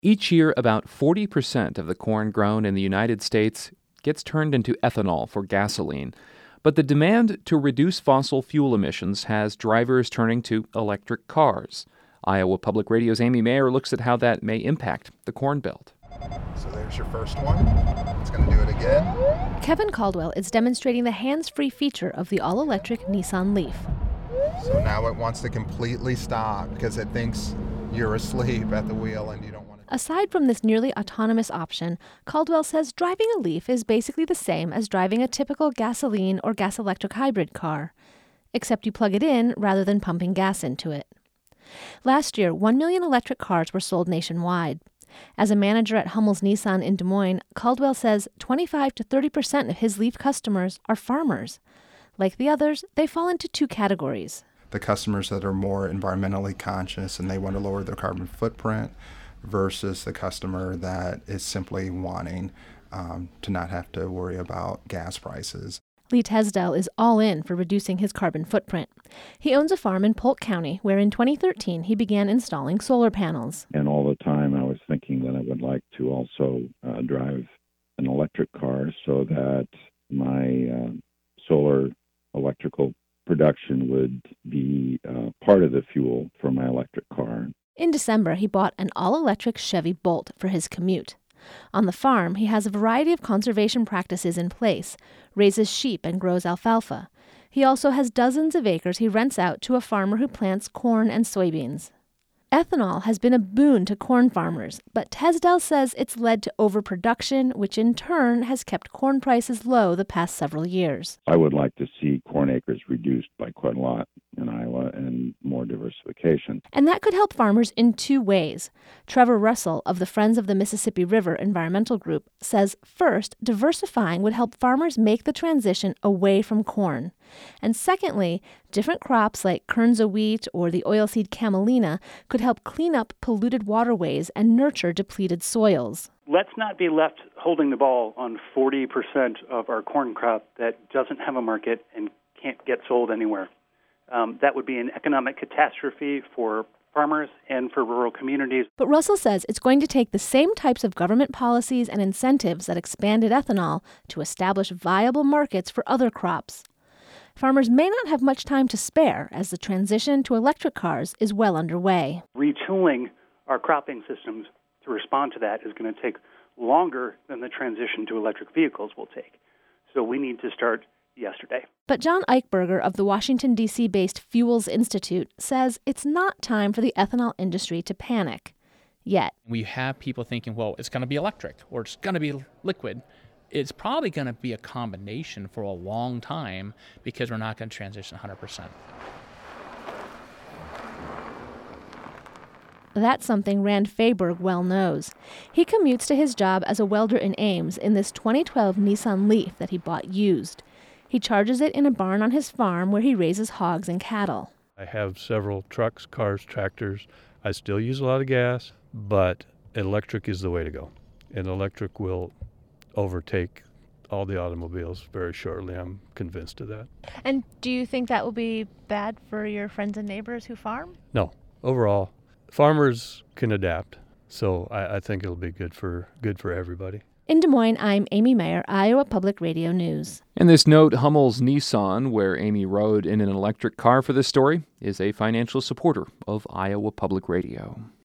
Each year, about 40% of the corn grown in the United States gets turned into ethanol for gasoline. But the demand to reduce fossil fuel emissions has drivers turning to electric cars. Iowa Public Radio's Amy Mayer looks at how that may impact the Corn Belt. So there's your first one. It's going to do it again. Kevin Caldwell is demonstrating the hands-free feature of the all-electric Nissan Leaf. So now it wants to completely stop because it thinks you're asleep at the wheel and you don't want to. Aside from this nearly autonomous option, Caldwell says driving a Leaf is basically the same as driving a typical gasoline or gas-electric hybrid car, except you plug it in rather than pumping gas into it. Last year, 1 million electric cars were sold nationwide. As a manager at Hummel's Nissan in Des Moines, Caldwell says 25 to 30% of his Leaf customers are farmers. Like the others, they fall into two categories. The customers that are more environmentally conscious and they want to lower their carbon footprint versus the customer that is simply wanting to not have to worry about gas prices. Lee Tesdell is all in for reducing his carbon footprint. He owns a farm in Polk County where in 2013 he began installing solar panels. And all the time I was thinking that I would like to also drive an electric car so that my solar electrical production would be part of the fuel for my electric car. In December, he bought an all-electric Chevy Bolt for his commute. On the farm, he has a variety of conservation practices in place, raises sheep and grows alfalfa. He also has dozens of acres he rents out to a farmer who plants corn and soybeans. Ethanol has been a boon to corn farmers, but Tesdell says it's led to overproduction, which in turn has kept corn prices low the past several years. I would like to see corn acres reduced by quite a lot in Iowa and more diversification. And that could help farmers in two ways. Trevor Russell of the Friends of the Mississippi River Environmental Group says, first, diversifying would help farmers make the transition away from corn. And secondly, different crops like kernza wheat or the oilseed camelina could help clean up polluted waterways and nurture depleted soils. Let's not be left holding the ball on 40% of our corn crop that doesn't have a market and can't get sold anywhere. That would be an economic catastrophe for farmers and for rural communities. But Russell says it's going to take the same types of government policies and incentives that expanded ethanol to establish viable markets for other crops. Farmers may not have much time to spare as the transition to electric cars is well underway. Retooling our cropping systems to respond to that is going to take longer than the transition to electric vehicles will take. So we need to start yesterday. But John Eichberger of the Washington, D.C.-based Fuels Institute says it's not time for the ethanol industry to panic yet. We have people thinking, well, it's going to be electric or it's going to be liquid. It's probably going to be a combination for a long time because we're not going to transition 100%. That's something Rand Fayberg well knows. He commutes to his job as a welder in Ames in this 2012 Nissan Leaf that he bought used. He charges it in a barn on his farm where he raises hogs and cattle. I have several trucks, cars, tractors. I still use a lot of gas, but electric is the way to go. And electric will overtake all the automobiles very shortly. I'm convinced of that. And do you think that will be bad for your friends and neighbors who farm? No. Overall, farmers can adapt, so I think it'll be good for everybody. In Des Moines, I'm Amy Mayer, Iowa Public Radio News. And this note, Hummel's Nissan, where Amy rode in an electric car for this story, is a financial supporter of Iowa Public Radio.